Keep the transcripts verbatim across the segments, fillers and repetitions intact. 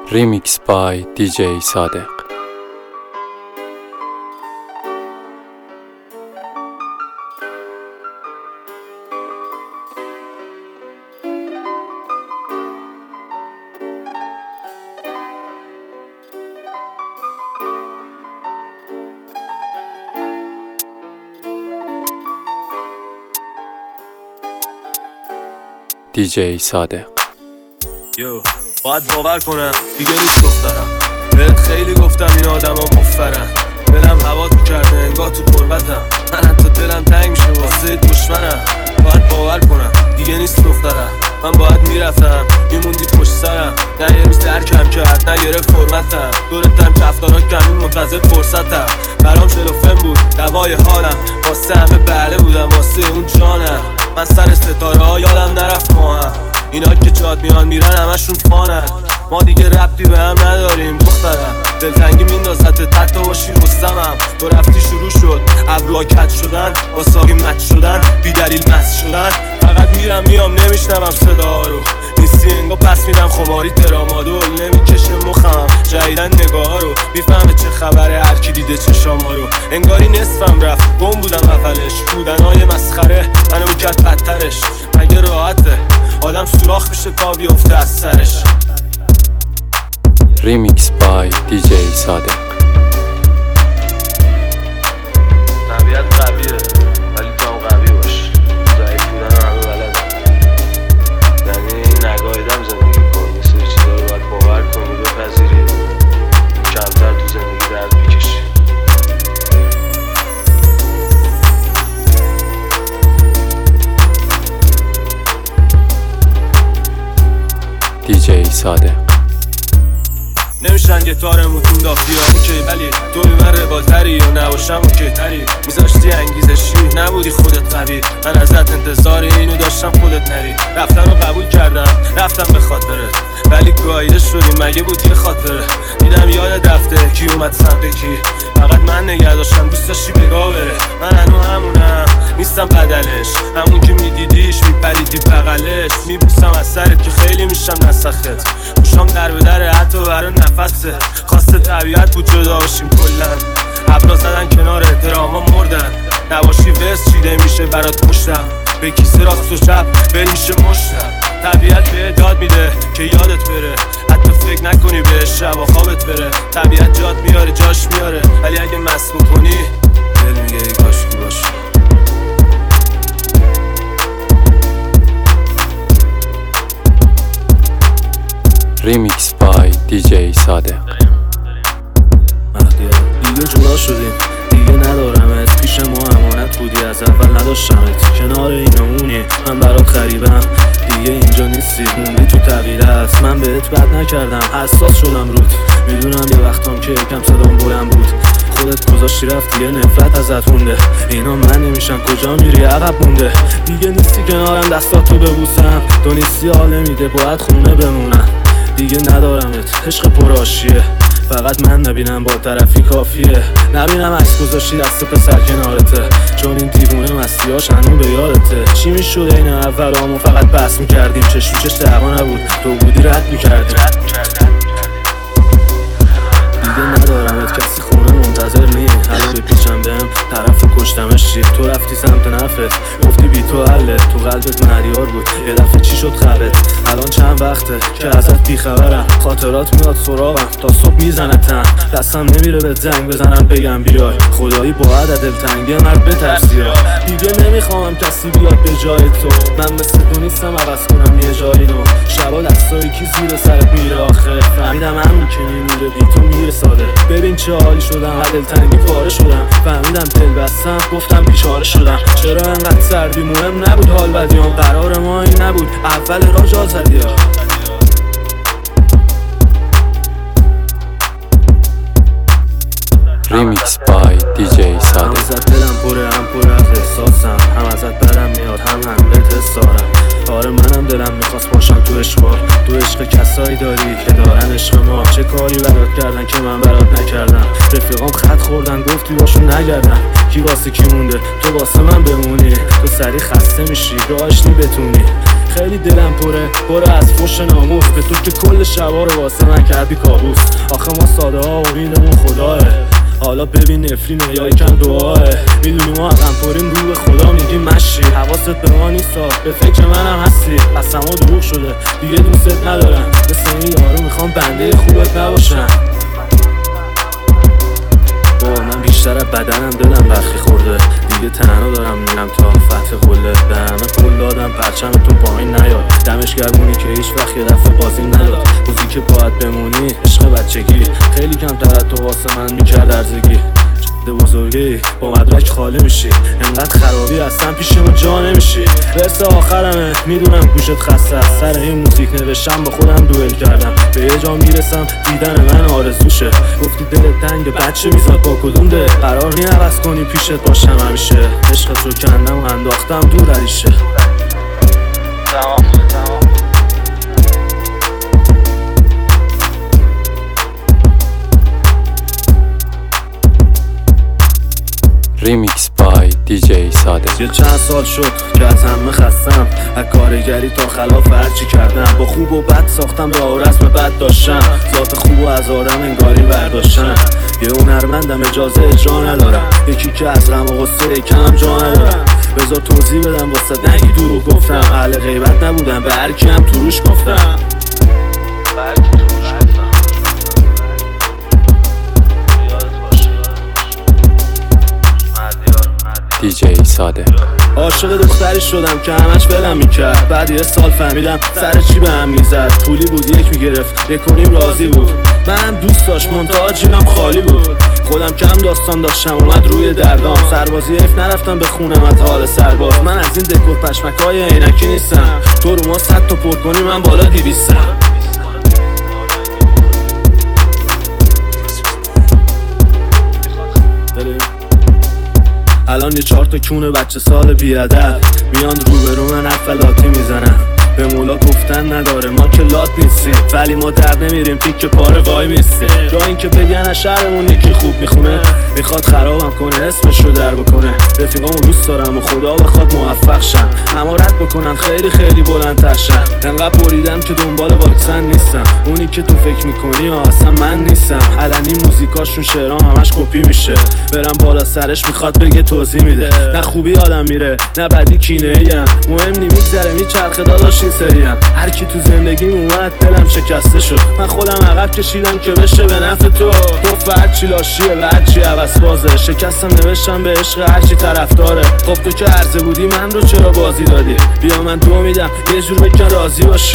Remix by دی جی صادق. دی جی صادق. یو باید باور کنم دیگه نیست دخترم. بهت خیلی گفتم این آدم ها مفرن. دلم هوا تو کرده انگاه تو قربتم. من حتی دلم تنگ میشه واسه دشمنم. باید باور کنم دیگه نیست دخترم. من باید میرفتم میموندی پشت سرم. نه یه روز درکم کرد نه گرفت فرمتم. دورتم کفتارا کمین منتظر فرصتم. برام شلوفن بود دوای حالم. واسه همه بله بودم واسه اون جانم. من سر ستاره ها یادم نرفت ما هم. اینا که جاد میان میرن همشون فانن. ما دیگه ربطی به هم نداریم دخترم. دلتنگی میندازت تحت باشی رستمم. تو رفتی شروع شد ابرا کج شدن. با ساقی مچ شدن بی دلیل مست شدن. فقط میرم میام نمیشنوم صدا رو. نیستی انگا پس میدم خماری ترامادول. نمیکشه مخم جدیدن نگاه رو. میفهمه چه خبره هر کی دیده چشاما رو. انگاری نصفم رفت گم بودم اولش. بودنهای مسخره منو میکرد بدترش. مگه راحته آدم سوراخ میشه تا بیفته از سرش. Remix by دی جی صادق. طبیعت قویه ولی تو هم قوی باش. ضعیف بودن همه بلدم. یعنی نگاهیدم زندگی کن. یه سری چیزا رو باید باور کنی بپذیری. کمتر تو زندگی درد بکشی. دی جی صادق. نمیشن گتارمون تون دافتی ها اوکی. ولی توی من روالتری و نباشم اوکی تری. میذاشتی انگیزشی نبودی خودت قوی. من ازت انتظار اینو داشتم خودت نری. رفتن رو قبول کردم رفتم به خاطرت. ولی گایده شدی مگه بود یه خاطره. دیدم یاد رفته کی اومد سمت کی. فقط من نگه داشتم دوست داشتی بگاه بره. من هنو همونم نیستم بدلش. همون که میدیدیش میپریدی بغلش. میبوسم از سرت که خیلی میشم نسخت. خوشم در به در حتی برای نفسه. خواسته طبیعت بود جدا باشیم کلن. ابرا زدن کنار احتراما مردن. نباشی وست چیده میشه برات پشتم. به کیسه راست و چپ بریشه مشتم. طبیعت به داد میده که یادت بره. حتی فکر نکنی به شب و خوابت بره. طبیعت جات میاره جاش میاره. ولی اگه مست بکنی دل میگه ای کاش کی باشه. Remix by دی جی صادق. دیگه جدا شدیم دیگه ندارمت. پیش ما امانت بودی از اول نداشتمت. کنار اینمونی من برات خریبم. دیگه اینجا نیستی موندی تو تغییرت. من بهت بد نکردم حساس شدم رود. میدونم یه وقتام که کم صدام بلند بود. خودت گذاشتی رفت دیگه نفرت ازت مونده. اینا من نمیشن کجا میری عقب مونده. دیگه نیستی کنارم دستاتو ببوسم. تو نیستی حال نمیده باید خونه بمونم. دیگه ندارمت عشق پرآشیه. فقط من نبینم با طرفی کافیه. نبینم عکس گذاشتی دست پسر کنارته. چون این دیوونه مستیاش هنو به یادته. چی میشد این اولامو فقط بس میکردیم. چشم چش دعوا نبود تو بودی رد میکردیم. دیگه ندارمت کسی خونه منتظر نی. حالا بپیچم بهم طرف کشتمش چی. تو رفتی سمت نفت گفتی بی تو حله. تو قلبت مهریار بود یه دفعه چی شد خبت. الان چند وقته که ازت بیخبرم. خاطرات میاد سراغم تا صبح میزنتم. دستم نمیره به زنگ بزنم بگم بیای. خدایی باید دلتنگی مرد بترسی ها. دیگه نمیخوام کسی بیاد به جای تو. من مثل تو نیستم عوض کنم یه جایی رو. شبا دستایی کی زیر سرت میره آخه. فهمیدم همون که میمیره بی تو میره ساده. ببین چه حالی شدم دلتنگی پاره شدم. فهمیدم دل بستم گفتم بیچاره شدم. چرا انقدر سردی مهم نبود حال بدیام. قرار ما این نبود اول راه جا زدی ها. Remix by دی جی صادق. هم ازت دلم پره هم پر از احساسم. هم ازت بدم میاد هم هم بهت حسارم. آره منم دلم میخواست باشم تو عشقا. تو عشق کسایی داری که دارن عشق ما. چه کاری برات کردن که من برات نکردم؟ رفیقام خط خوردن گفتی باشون نگردن. کی واسه کی مونده؟ تو واسه من بمونی. تو سری خسته میشی رو آشتی بتونی. خیلی دلم پره پره از فوش ناموس، به تو که کل شبا رو واسه من کردی کابوس. آخه ما ساده ها و اینمون خداه، حالا ببین نفرینه یا یکم دعاه. میدونی ما هم پریم رو به خدا میگیم مشی. حواست به ما نیستا، به فکر منم هستی. قسم ها دروغ شده دیگه دوست ندارم. مثل این یارو میخوام بنده خوبت نباشم. با من بیشتر از بدنم دلم برخی خورده. دیگه تنها دارم میرم تا فتح قله. به همه قول دادم پرچمتون پایین نیاد. دمش گرمونی که هیچ وقت یه دفعه بازی نداد. موزیک باید بمونی عشق بچگی. خیلی کم تر تو واسه من میکرد ارزگی. جده بزرگی با مدرک خالی میشی. انقدر خرابی هستم پیش ما جا نمیشی. رس آخرمه میدونم گوشت خسته است. سر این موزیک نوشتم با خودم دوئل کردم. به یه جا میرسم دیدن من آرزوشه. گفتی دل تنگ بچه میزاد با کدوم ده. قرار نی عوض کنی پیشت باشم همیشه. عشقت رو کندم و انداختم دور عریشه. تمام تمام Remix by دی جی صادق. یه چند سال شد که از همه خستم. از کارگری تا خلاف هرچی کردم. با خوب و بد ساختم راه و رسم بد داشتم. ذات خوب و از آدم انگاری برداشتم. یه هنرمندم اجازه اجرا ندارم. یکی که از غم و غصه کم جا ندارم. بذار توضیح بدم واسه نگی دروغ گفتم. اهل غیبت نبودم به هر کی هم تو روش گفتم. دی جی صادق. عاشق دختری شدم که همش بلم میکرد. بعد یه سال فهمیدم سر چی به هم میزد. پولی بود یک میگرفت یک کنیم راضی بود. من دوست داشت منتها جیبم خالی بود. خودم کم داستان داشتم اومد روی دردام. سربازی حیف نرفتم به خونم از حال سرباز. من از این دکور پشمک های عینکی نیستم. تو رو ما صد تا پر کنی من بالا دیویستم. الان یه چهار تا کونه بچه سال بیادر میان روبرو من افلاتی میزنن. به مولا گفتن نداره ما که لات نیستیم. ولی ما در نمیریم تیک پاره وای میستیم. جا این که بگن از شهرمون یکی خوب میخونه. میخواد خرابم کنه اسمش رو در بکنه. رفیقامو دوست دارم و خدا بخواد موفق شن. اما رد بکنن خیلی خیلی بلندتر شن. انقدر بریدم که دنبال واکسن نیستم. اونی که تو فکر میکنی اصلا من نیستم. علنی موزیکاشون شعرام همش کپی میشه. برم بالا سرش میخواد بگه توضیح میده. نه خوبی آدم میره نه بدی کینه ایم. مهم نی میگذره میچرخه داداش این سریم. هر کی تو زندگیم اومد دلم شکسته شد. من خودم عقب کشیدم که بشه به نفع تو. گفت هرچی لاشیه و هرچی عوض بازه. شکستم نوشتم به عشق هرچی طرفداره. خب تو که عرضه بودی من رو چرا بازی دادی؟ بیا من دو میدم یه جور بکن راضی باشی.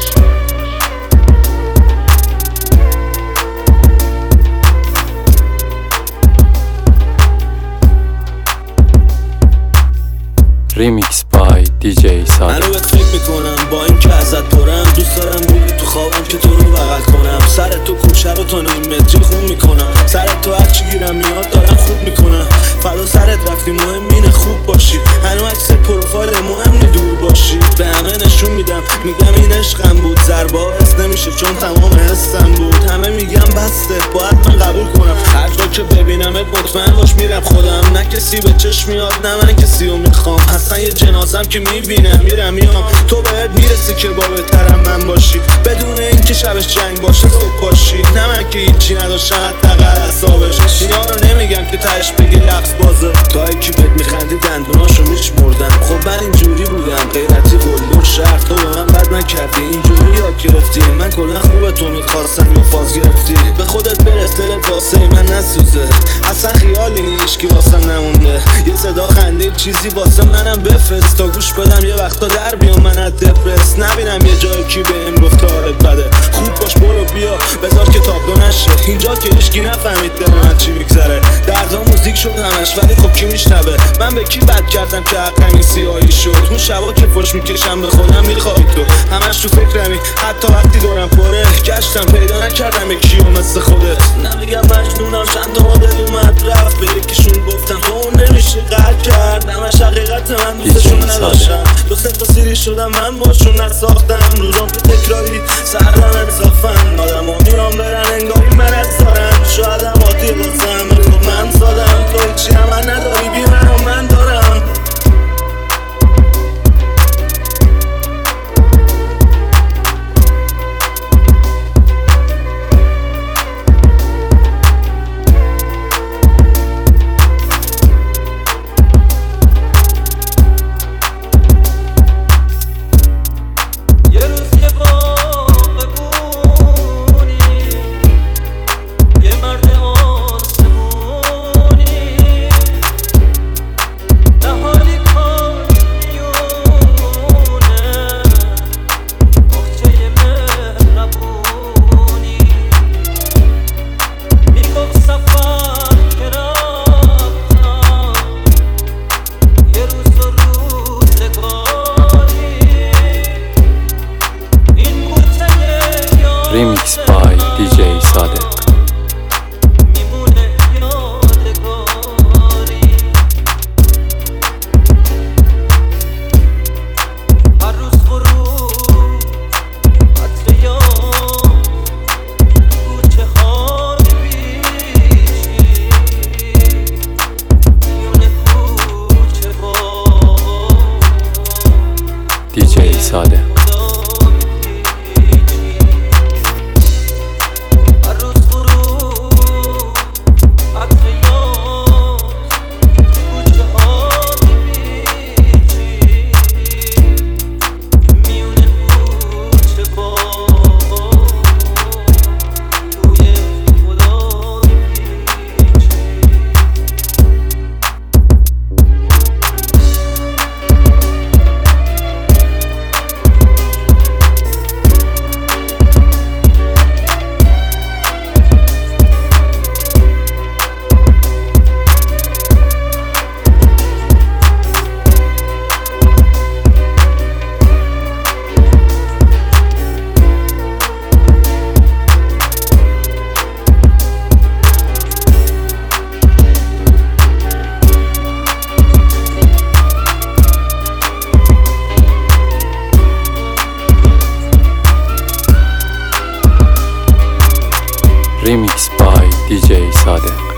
Remix by دی جی صادق. من رو بهت فکر میکنم با این که ازت پرم. دوست دارم بودی تو خوابم که تو رو بغل کنم. سر تو کوچه رو تا نیم متری خون میکنم. سر تو هرچی گیرم میاد دارم خوب میکنم. فدا سرت رفتی مهم اینه خوب باشی. هنو عکس پروفایل مهم نی دور باشی. به همه نشون میدم میگم این عشقم بود. ضربه حس نمیشه چون تمام حسم بود. همه میگم بسته باید من قبول کنم. هر جا که ببینمت مطمئن باش میرم خودم. نه کسی به چشم میاد نه من کسی رو میخوام. اصلا یه جنازم که میبینم میرم میام. تو بهت میرسی که با بهترم من باشی. بدون اینکه شبش جنگ باشه صبح باشی. نه من که هیچی نداشتم حداقل حسابش. اینا رو نمیگم که تهش بگی لفظ بازه. تا یکی بهت میخندی دندوناشو میشمردم. خب من اینجوری بودم غیرتی قلدر شهر. تو به من بد نکردی اینجوری یاد گرفتی. من کلا خوبه تو میخواستم یا فاز گرفتی. به خودت برس دلت واسه من نسوزه. اصلا خیالی نیش که واسم نمونده. یه صدا خندید چیزی واسه منم بفرست. تا گوش بدم یه وقتا در بیام من از دپرس. نبینم یه جای کی بهم گفت حالت بده. خوب باش برو بیا بذار کتاب دو نشه. اینجا که هیچکی نفهمید دل من چی میگذره. دردا موزیک شد همش ولی خب کی میشنوه. من به کی بد کردم که حقمی سیاهی شد. اون شبا که فوش میکشم به خودم میخوای تو. همش تو فکرمی حتی وقتی دورم پره. گشتم پیدا نکردم یکیو مثل خودت. نمیگم مجنونم چند تا مدل اومد رفت. به یکیشون گفتم تو اون نمیشه قد کرد. همش حقیقت من دوستشون نداشتم. دو سه تا سیری شدم من باشون نساختم. روزام تو تکراری سردم انصافم. آدم ها میرام برن دیجی صادق. دیجی صادق. Remix by دیجی صادق.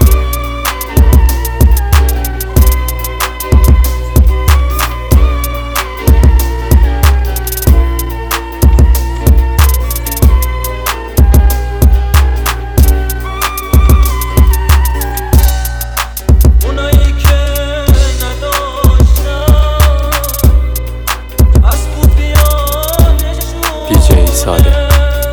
دیجی صادق.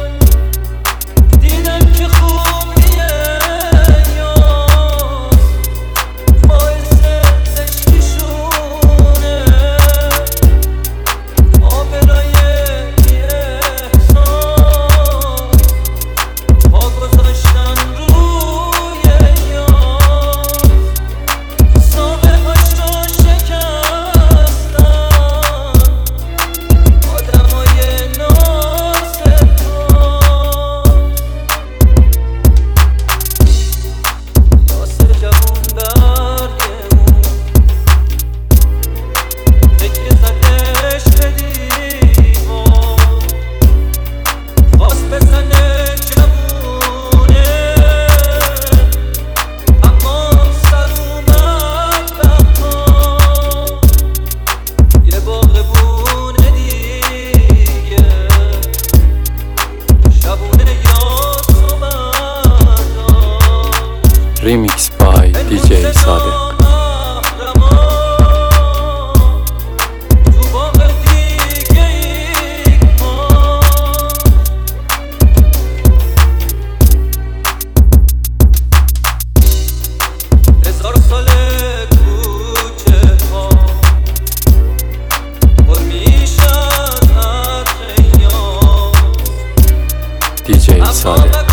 Remix by دیجی صادق. دیجی صادق.